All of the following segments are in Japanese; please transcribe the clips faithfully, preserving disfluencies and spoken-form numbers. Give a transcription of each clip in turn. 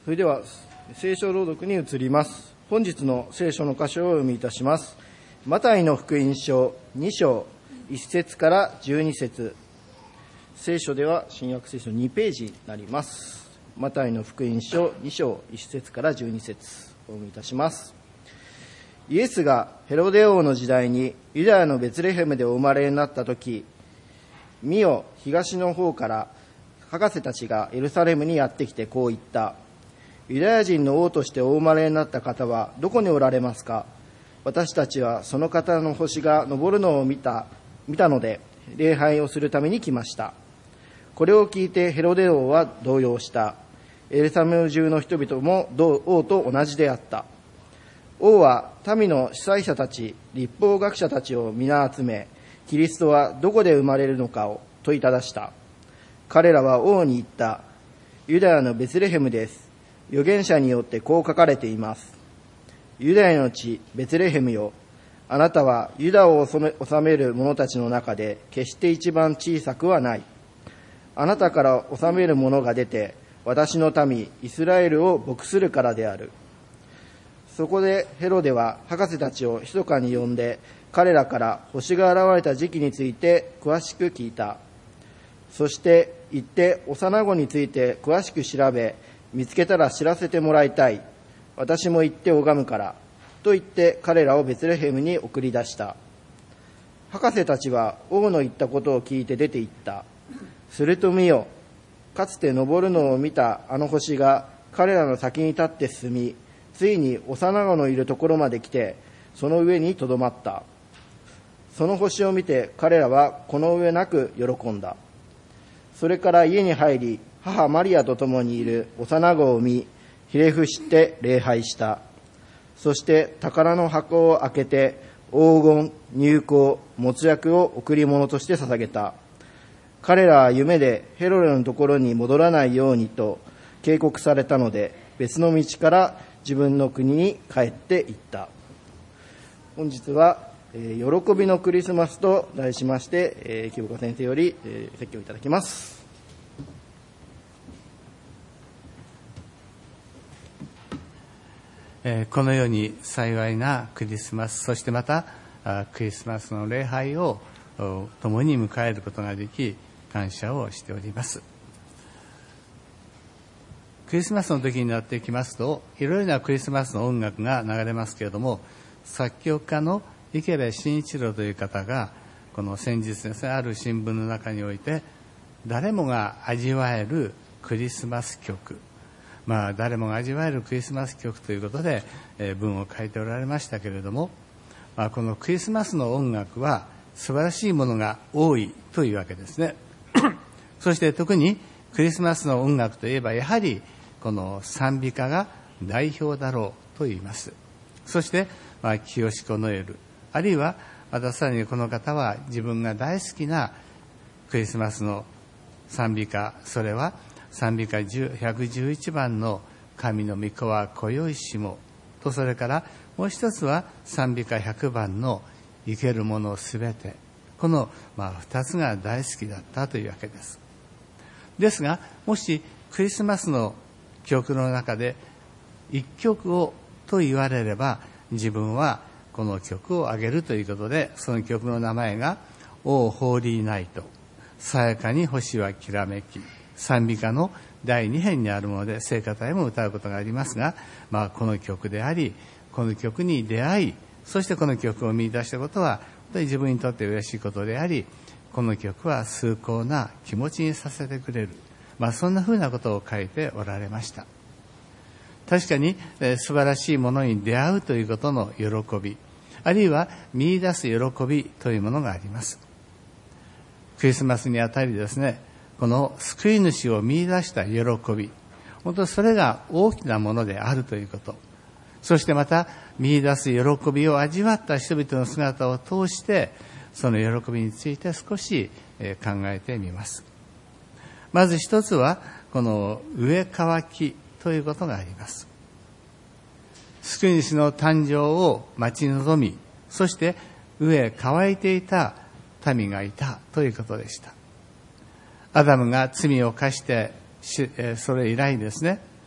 それでは聖書朗読に移ります。本日の聖書の箇所をお読みいたします。マタイの福音書に章いち節からじゅうに節。聖書では新約聖書にページになります。マタイの福音書に章いち節からじゅうに節お読みいたします。イエスがヘロデ王の時代にユダヤのベツレヘムでお生まれになったとき、見よ、東の方から博士たちがエルサレムにやってきてこう言った。ユダヤ人の王としてお生まれになった方はどこにおられますか。私たちはその方の星が昇るのを見た、見たので礼拝をするために来ました。これを聞いてヘロデ王は動揺した。エルサレム中の人々も王と同じであった。王は民の司祭者たち、律法学者たちを皆集め、キリストはどこで生まれるのかを問いただした。彼らは王に言った。ユダヤのベツレヘムです。預言者によってこう書かれています。ユダヤの地ベツレヘムよ、あなたはユダを治める者たちの中で決して一番小さくはない。あなたから治める者が出て、私の民イスラエルを牧するからである。そこでヘロデは博士たちを密かに呼んで、彼らから星が現れた時期について詳しく聞いた。そして行って幼子について詳しく調べ、見つけたら知らせてもらいたい。私も行って拝むから。と言って彼らをベツレヘムに送り出した。博士たちは王の言ったことを聞いて出て行った。すると見よ、かつて昇るのを見たあの星が彼らの先に立って進み、ついに幼子のいるところまで来て、その上にとどまった。その星を見て彼らはこの上なく喜んだ。それから家に入り、母マリアと共にいる幼子を見、ひれ伏して礼拝した。そして宝の箱を開けて、黄金、乳香、没薬を贈り物として捧げた。彼らは夢でヘロデのところに戻らないようにと警告されたので、別の道から自分の国に帰っていった。本日は、えー、喜びのクリスマスと題しまして、えー、木岡先生より、えー、説教いただきます。 このように幸いなクリスマス、そしてまたクリスマスの礼拝を共に迎えることができ、感謝をしております。クリスマスの時になってきますと、いろいろなクリスマスの音楽が流れますけれども、作曲家の池部慎一郎という方が、この先日ですね、ある新聞の中において、誰もが味わえるクリスマス曲、まあ、誰もが味わえるクリスマス曲ということで、えー、文を書いておられましたけれども、まあ、このクリスマスの音楽は素晴らしいものが多いというわけですね。そして特にクリスマスの音楽といえば、やはりこの賛美歌が代表だろうと言います。そして、まあ、清子ノエル、あるいはまたさらにこの方は自分が大好きなクリスマスの賛美歌、それは賛美歌ひゃくじゅういちばんの神の御子は今宵しもと、それからもう一つは賛美歌ひゃくばんの生けるものすべて、このまあ二つが大好きだったというわけです。ですが、もしクリスマスの曲の中で一曲をと言われれば、自分はこの曲をあげるということで、その曲の名前がオーホーリーナイト、さやかに星はきらめき、賛美歌のだいに編にあるもので、聖歌隊も歌うことがありますが、まあ、この曲であり、この曲に出会い、そしてこの曲を見出したことは、本当に自分にとって嬉しいことであり、この曲は崇高な気持ちにさせてくれる。まあ、そんなふうなことを書いておられました。確かに、えー、素晴らしいものに出会うということの喜び、あるいは見出す喜びというものがあります。クリスマスにあたりですね、この救い主を見出した喜び、本当にそれが大きなものであるということ。そしてまた見出す喜びを味わった人々の姿を通して、その喜びについて少し考えてみます。まず一つは、この植え乾きということがあります。救い主の誕生を待ち望み、そして植え乾いていた民がいたということでした。アダムが罪を犯して、それ以来ですね、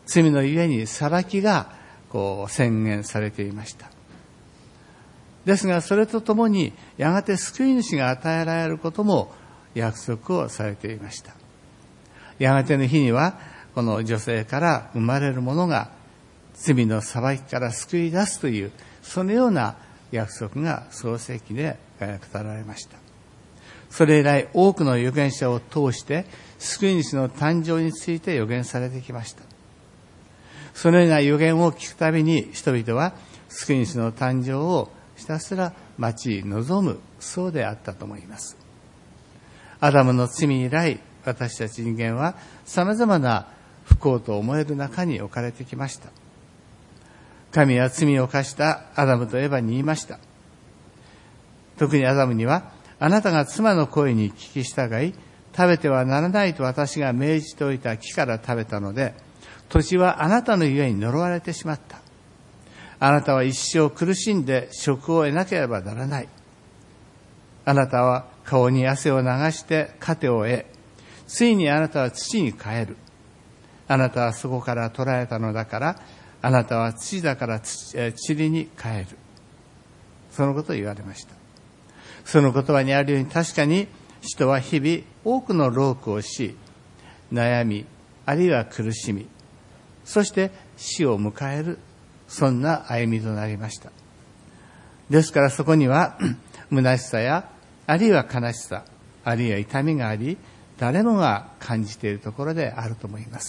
罪のゆえに裁きがこう宣言されていました。ですがそれとともにやがて救い主が与えられることも約束をされていました。やがての日にはこの女性から生まれるものが罪の裁きから救い出すというそのような約束が創世記で語られました。それ以来多くの預言者を通して救い主の誕生について預言されてきました。そのような預言を聞くたびに人々は救い主の誕生をひたすら待ち望む、そうであったと思います。アダムの罪以来、私たち人間は様々な不幸と思える中に置かれてきました。神は罪を犯したアダムとエバに言いました。特にアダムには、あなたが妻の声に聞き従い、食べてはならないと私が命じておいた木から食べたので、土地はあなたのゆえに呪われてしまった。あなたは一生苦しんで職を得なければならない。あなたは顔に汗を流して糧を得、ついにあなたは土に帰る。あなたはそこから捕らえたのだから、あなたは土だから塵に帰る。そのことを言われました。その言葉にあるように確かに人は日々多くの労苦をし、悩み、あるいは苦しみ、そして死を迎える、そんな歩みとなりました。ですからそこには虚しさや、あるいは悲しさ、あるいは痛みがあり、誰もが感じているところであると思います。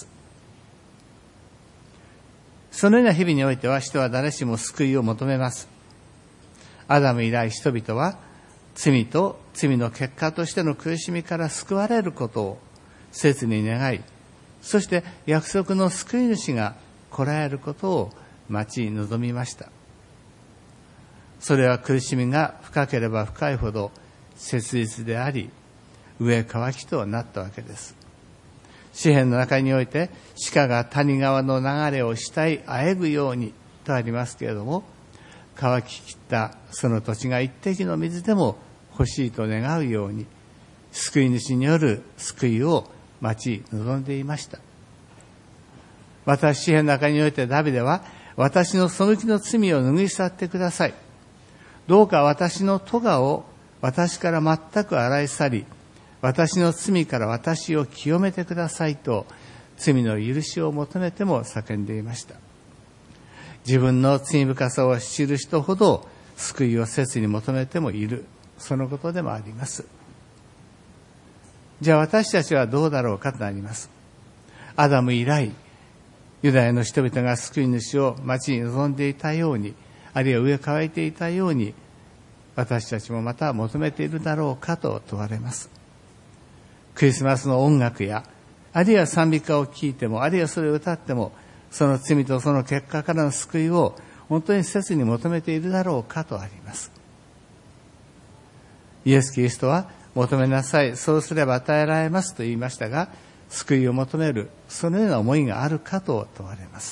そのような日々においては人は誰しも救いを求めます。アダム以来人々は罪と罪の結果としての苦しみから救われることを切に願い、そして約束の救い主が来られることを待ち望みました。それは苦しみが深ければ深いほど切実であり、飢え渇きとなったわけです。詩篇の中において、鹿が谷川の流れを慕いあえぐようにとありますけれども、乾ききったその土地が一滴の水でも欲しいと願うように、救い主による救いを待ち望んでいました。また詩篇の中においてダビデは、私の背きの罪を拭い去ってください。どうか私の咎を私から全く洗い去り、私の罪から私を清めてくださいと、罪の許しを求めても叫んでいました。自分の罪深さを知る人ほど救いを切に求めてもいる、そのことでもあります。じゃあ私たちはどうだろうかとなります。アダム以来、ユダヤの人々が救い主を待ち望んでいたように、あるいは飢え渇いていたように、私たちもまた求めているだろうかと問われます。クリスマスの音楽や、あるいは賛美歌を聴いても、あるいはそれを歌っても、その罪とその結果からの救いを本当に切に求めているだろうかとあります。イエス・キリストは求めなさい、そうすれば与えられますと言いましたが、救いを求める、そのような思いがあるかと問われます。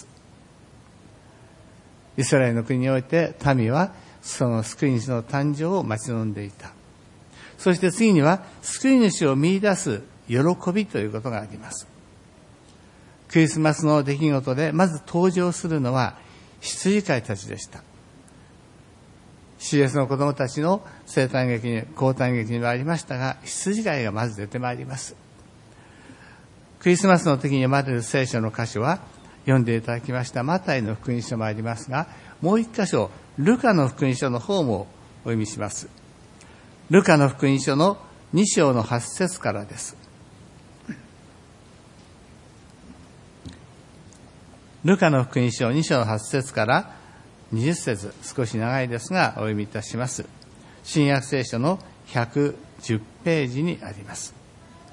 イスラエルの国において民はその救い主の誕生を待ち望んでいた。そして次には救い主を見出す喜びということがあります。クリスマスの出来事でまず登場するのは羊飼いたちでした。シーエス の子供たちの生誕劇に、降誕劇にはありましたが、羊飼いがまず出てまいります。クリスマスの時に読まれる聖書の箇所は、読んでいただきましたマタイの福音書もありますが、もう一箇所、ルカの福音書の方もお読みします。ルカの福音書のに章のはち節からです。ルカの福音書に章のはち節からにじゅっ節、少し長いですがお読みいたします。新約聖書のひゃくじゅうページにあります。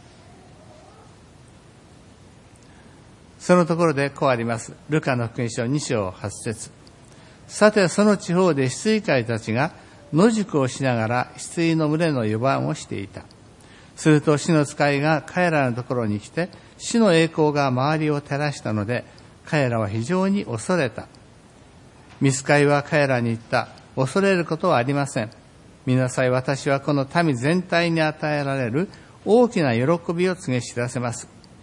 そのところでこうあります。ルカの福音書に章はち節。さてその地方で羊飼いたちが野宿をしながら羊の群れの予番をしていた。すると死の使いが彼らのところに来て、死の栄光が周りを照らしたので、彼らは非常に恐れた。御使いは彼らに言った。恐れることはありません。見なさい、私はこの民全体に与えられる大きな喜びを告げ知らせます。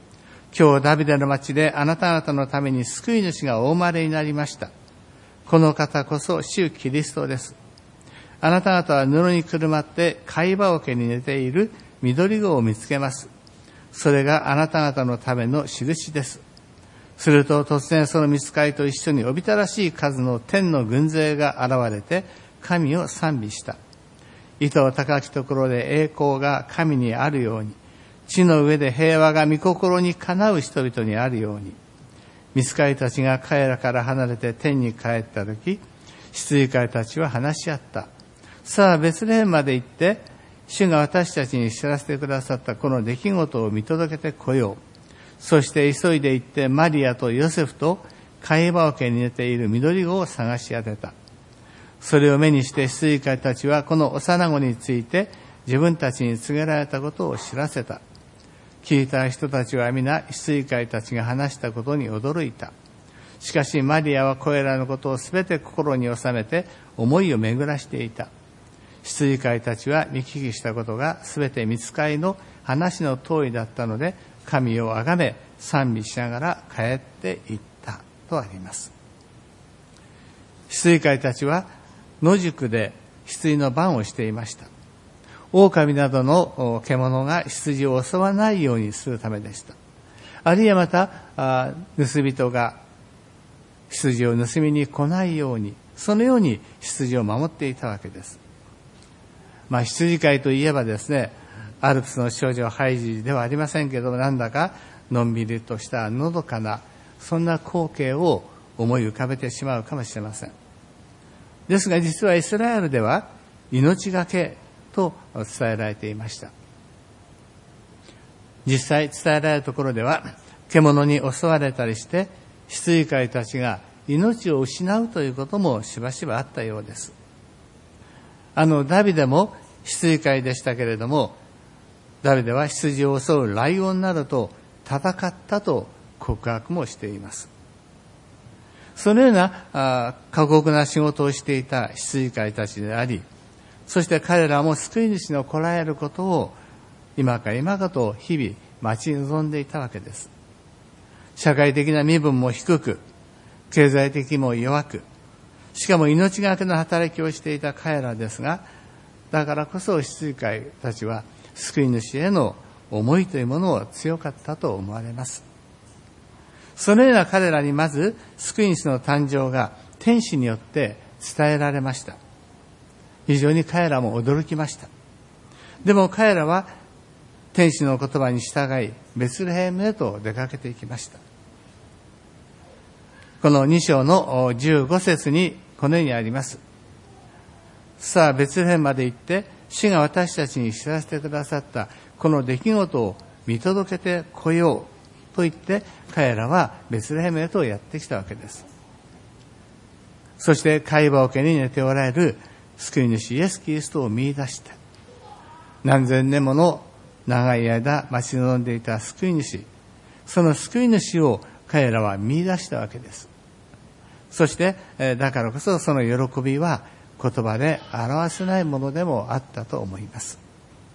今日ダビデの町であなた方のために救い主がお生まれになりました。この方こそ主キリストです。あなた方は布にくるまって貝羽桶に寝ている緑子を見つけます。それがあなた方のための印です。すると突然その御使いと一緒におびただしい数の天の軍勢が現れて神を賛美した。糸高きところで栄光が神にあるように、地の上で平和が御心にかなう人々にあるように。御使いたちが彼らから離れて天に帰ったとき、羊飼いたちは話し合った。さあ、ベツレヘムまで行って、主が私たちに知らせてくださったこの出来事を見届けてこよう。そして急いで行ってマリアとヨセフと貝羽桶に寝ている緑子を探し当てた。それを目にして羊飼いたちはこの幼子について自分たちに告げられたことを知らせた。聞いた人たちは皆羊飼いたちが話したことに驚いた。しかしマリアはこれらのことをすべて心に収めて思いを巡らしていた。羊飼いたちは見聞きしたことがすべて御使いの話の通りだったので、神をあがめ賛美しながら帰っていったとあります。羊飼いたちは野宿で羊の番をしていました。狼などの獣が羊を襲わないようにするためでした。あるいはまた盗人が羊を盗みに来ないように、そのように羊を守っていたわけです。まあ、羊飼いといえばですね、アルプスの少女ハイジではありませんけども、なんだかのんびりとしたのどかなそんな光景を思い浮かべてしまうかもしれません。ですが実はイスラエルでは命がけと伝えられていました。実際伝えられるところでは、獣に襲われたりして羊飼いたちが命を失うということもしばしばあったようです。あのダビデも羊飼いでしたけれども、ダビデは羊を襲うライオンなどと戦ったと告白もしています。そのようなあ過酷な仕事をしていた羊飼いたちであり、そして彼らも救い主の来られることを今か今かと日々待ち望んでいたわけです。社会的な身分も低く、経済的にも弱く、しかも命がけの働きをしていた彼らですが、だからこそ羊飼いたちは救い主への思いというものを強かったと思われます。そのような彼らにまず救い主の誕生が天使によって伝えられました。非常に彼らも驚きました。でも彼らは天使の言葉に従いベツレヘムへと出かけていきました。このに章のじゅうご節にこのようにあります。さあベツレヘムまで行って主が私たちに知らせてくださったこの出来事を見届けてこようと言って彼らはベツレヘムへとやってきたわけです。そして貝羽桶に寝ておられる救い主イエス・キリストを見出した。何千年もの長い間待ち望んでいた救い主、その救い主を彼らは見出したわけです。そしてだからこそその喜びは言葉で表せないものでもあったと思います。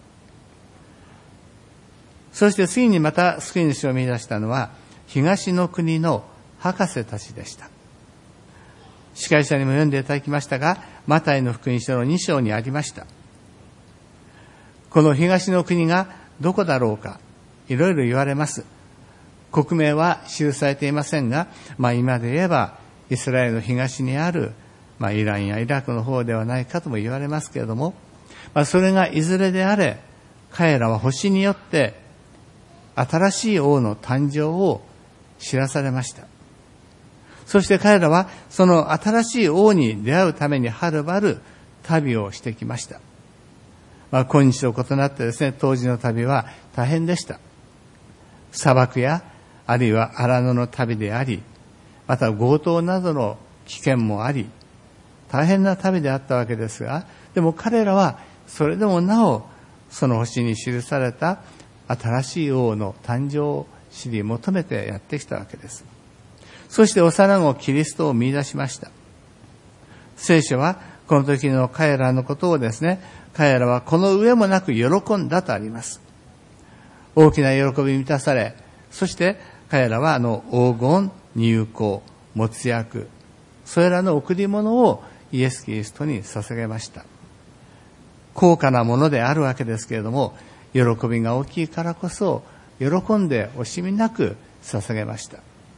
そして次にまた救い主を見出したのは東の国の博士たちでした。司会者にも読んでいただきましたが、マタイの福音書のに章にありました。この東の国がどこだろうか、いろいろ言われます。国名は記されていませんが、まあ今で言えばイスラエルの東にある、まあイランやイラクの方ではないかとも言われますけれども、まあそれがいずれであれ、彼らは星によって新しい王の誕生を知らされました。そして彼らはその新しい王に出会うためにはるばる旅をしてきました。まあ今日と異なってですね、当時の旅は大変でした。砂漠やあるいは荒野の旅であり、また強盗などの危険もあり、大変な旅であったわけですが、でも彼らはそれでもなおその星に記された新しい王の誕生を知り求めてやってきたわけです。そして幼子キリストを見出しました。聖書はこの時の彼らのことをですね、彼らはこの上もなく喜んだとあります。大きな喜びに満たされ、 そして彼らはあの黄金、乳香、没薬、それらの贈り物をイエス・キリストに捧げました。高価なものであるわけですけれども、喜びが大きいからこそ喜んで惜しみなく捧げました。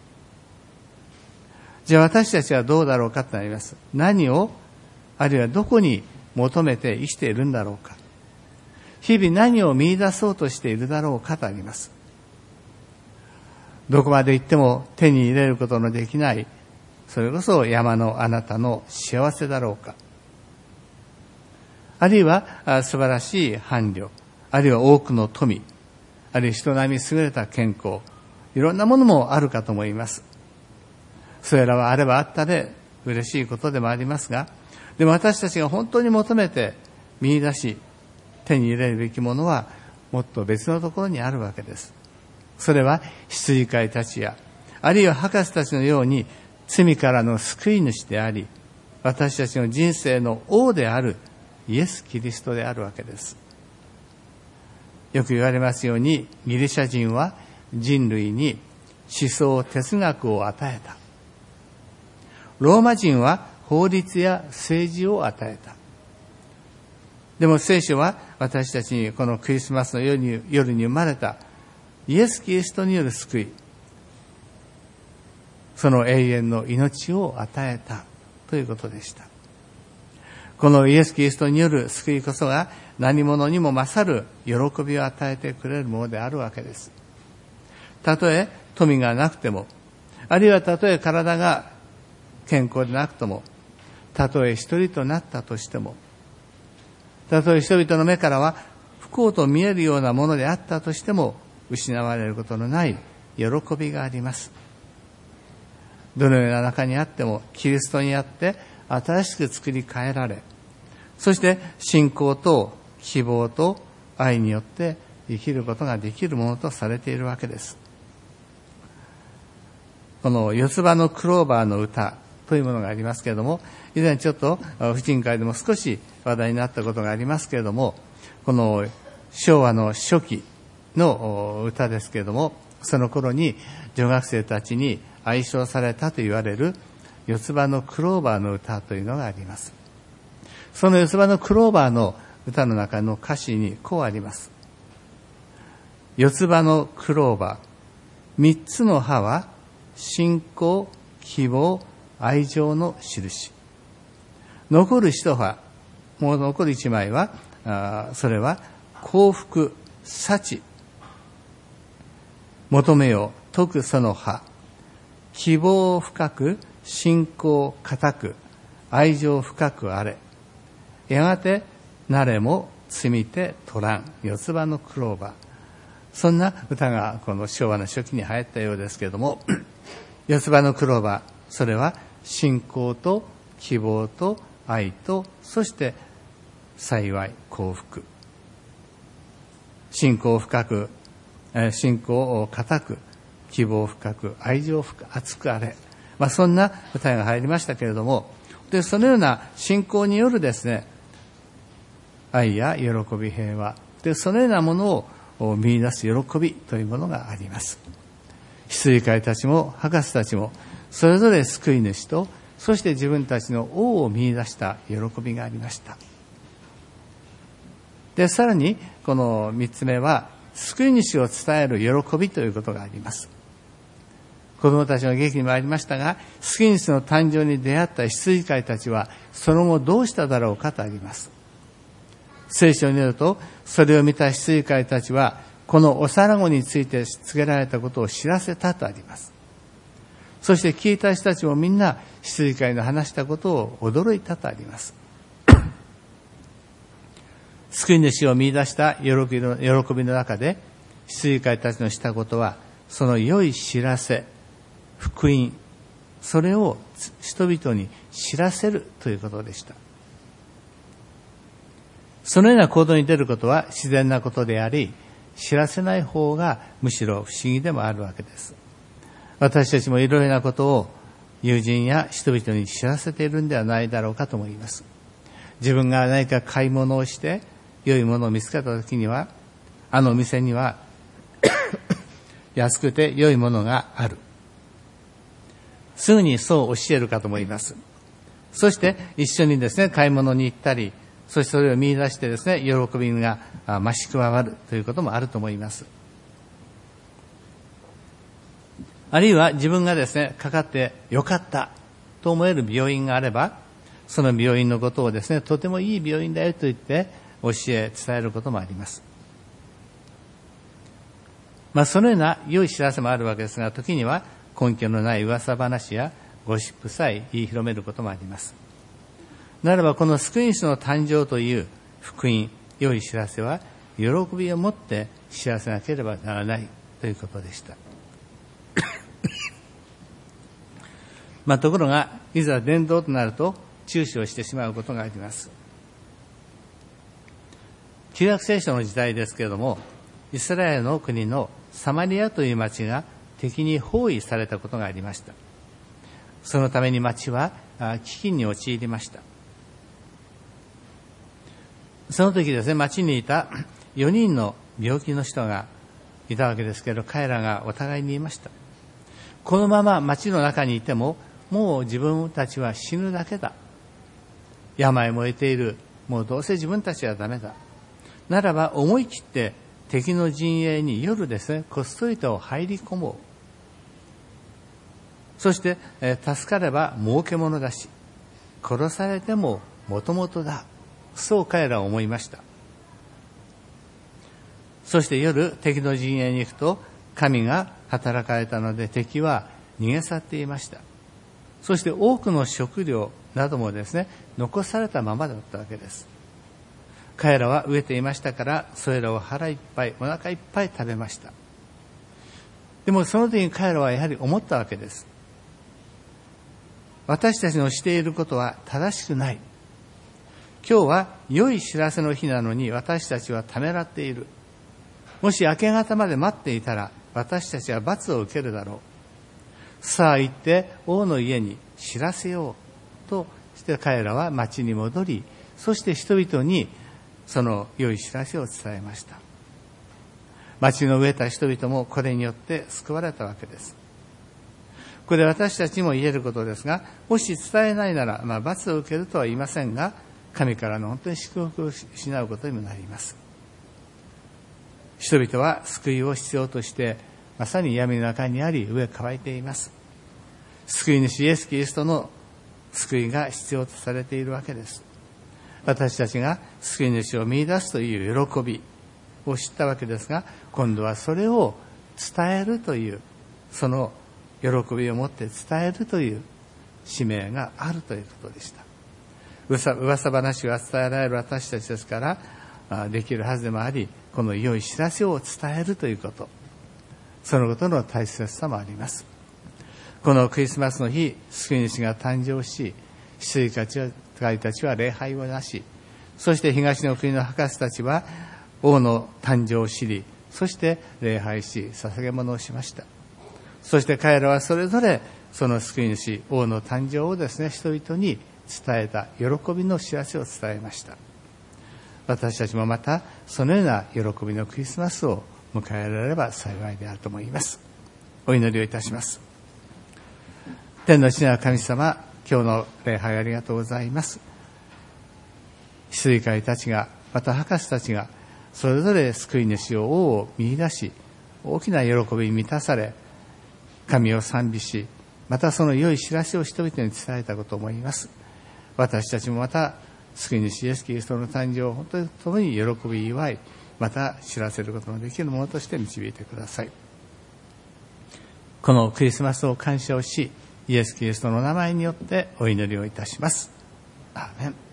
じゃあ私たちはどうだろうかとなります。何を、あるいはどこに求めて生きているんだろうか。日々何を見出そうとしているだろうかとあります。どこまで行っても手に入れることのできない、それこそ山のあなたの幸せだろうか。あるいは素晴らしい伴侶、あるいは多くの富、あるいは人並み優れた健康、いろんなものもあるかと思います。それらはあればあったで嬉しいことでもありますが、でも私たちが本当に求めて見出し手に入れるべきものはもっと別のところにあるわけです。それは羊飼いたちや、あるいは博士たちのように罪からの救い主であり、私たちの人生の王であるイエス・キリストであるわけです。よく言われますように、ギリシャ人は人類に思想、哲学を与えた。ローマ人は法律や政治を与えた。でも聖書は私たちにこのクリスマスの夜に、夜に生まれたイエス・キリストによる救い、その永遠の命を与えたということでした。このイエス・キリストによる救いこそが何者にも勝る喜びを与えてくれるものであるわけです。たとえ富がなくても、あるいはたとえ体が健康でなくとも、たとえ一人となったとしても、たとえ人々の目からは不幸と見えるようなものであったとしても、失われることのない喜びがあります。どのような中にあっても、キリストにあって新しく作り変えられ、そして信仰と希望と愛によって生きることができるものとされているわけです。この四つ葉のクローバーの歌というものがありますけれども、以前ちょっと婦人会でも少し話題になったことがありますけれども、この昭和の初期の歌ですけれども、その頃に女学生たちに愛称されたと言われる四つ葉のクローバーの歌というのがあります。その四つ葉のクローバーの歌の中の歌詞にこうあります。四つ葉のクローバー、三つの葉は信仰、希望、愛情の印。残る一葉、もう残る一枚は、あそれは幸福、幸。求めよ、解くその葉。希望深く、信仰固く、愛情深くあれ。やがて、なれも摘みて取らん。四つ葉のクローバー。そんな歌がこの昭和の初期に流行ったようですけれども、四つ葉のクローバー、それは信仰と希望と愛と、そして幸い、幸福。信仰深く、信仰を固く、希望深く、愛情深く、熱くあれ。まあそんな歌が入りましたけれども、で、そのような信仰によるですね、愛や喜び、平和。で、そのようなものを見出す喜びというものがあります。羊飼いたちも博士たちもそれぞれ救い主と、そして自分たちの王を見出した喜びがありました。で、さらにこの三つ目は救い主を伝える喜びということがあります。子供たちの劇にもありましたが、救い主の誕生に出会った羊飼いたちはその後どうしただろうかとあります。聖書によると、それを見た羊飼いたちはこの幼子について告げられたことを知らせたとあります。そして聞いた人たちもみんな羊飼いの話したことを驚いたとあります。救い主を見出した喜びの、喜びの中で、羊飼いたちのしたことは、その良い知らせ、福音、それを人々に知らせるということでした。そのような行動に出ることは自然なことであり、知らせない方がむしろ不思議でもあるわけです。私たちもいろいろなことを友人や人々に知らせているんではないだろうかと思います。自分が何か買い物をして良いものを見つけたときには、あのお店には安くて良いものがある。すぐにそう教えるかと思います。そして一緒にですね、買い物に行ったり、そしてそれを見出してですね、喜びが増し加わるということもあると思います。あるいは自分がですね、かかってよかったと思える病院があれば、その病院のことをですね、とてもいい病院だよと言って教え伝えることもあります。まあそのような良い知らせもあるわけですが、時には根拠のない噂話やゴシップさえ言い広めることもあります。ならばこの救い主の誕生という福音、良い知らせは喜びを持って知らせなければならないということでした。まあところがいざ伝道となると中止をしてしまうことがあります。旧約聖書の時代ですけれども、イスラエルの国のサマリアという町が敵に包囲されたことがありました。そのために町は飢饉に陥りました。その時ですね、町にいたよにんの病気の人がいたわけですけど、彼らがお互いに言いました。このまま町の中にいても、もう自分たちは死ぬだけだ。病も得ている。もうどうせ自分たちはダメだ。ならば思い切って敵の陣営に夜ですね、こっそりと入り込もう。そして、えー、助かれば儲けものだし、殺されてももともとだ。そう彼らは思いました。そして夜敵の陣営に行くと、神が働かれたので敵は逃げ去っていました。そして多くの食料などもですね、残されたままだったわけです。彼らは飢えていましたから、それらを腹いっぱい、お腹いっぱい食べました。でもその時に彼らはやはり思ったわけです。私たちのしていることは正しくない。今日は良い知らせの日なのに私たちはためらっている。もし明け方まで待っていたら私たちは罰を受けるだろう。さあ行って王の家に知らせようとして彼らは町に戻り、そして人々にその良い知らせを伝えました。町の飢えた人々もこれによって救われたわけです。これ私たちにも言えることですが、もし伝えないなら、まあ、罰を受けるとは言いませんが、神からの本当に祝福を失うことにもなります。人々は救いを必要としてまさに闇の中にあり飢え乾いています。救い主イエス・キリストの救いが必要とされているわけです。私たちが救い主を見出すという喜びを知ったわけですが、今度はそれを伝えるという、その喜びを持って伝えるという使命があるということでした。噂、噂話が伝えられる私たちですからできるはずでもあり、この良い知らせを伝えるということ、そのことの大切さもあります。このクリスマスの日、救い主が誕生し、羊たちは礼拝をなし、そして東の国の博士たちは王の誕生を知り、そして礼拝し、捧げ物をしました。そして彼らはそれぞれその救い主、王の誕生をですね、人々に伝えた喜びの知らせを伝えました。私たちもまたそのような喜びのクリスマスを迎えられれば幸いであると思います。お祈りをいたします。天の父なる神様、今日の礼拝ありがとうございます。羊飼いたちが、また博士たちがそれぞれ救い主を王を見出し、大きな喜びに満たされ、神を賛美し、またその良い知らせを人々に伝えたことを思います。私たちもまた救い主イエス・キリストの誕生を本当に共に喜び祝い、また知らせることのできるものとして導いてください。このクリスマスを感謝をし、イエス・キリストの名前によってお祈りをいたします。アーメン。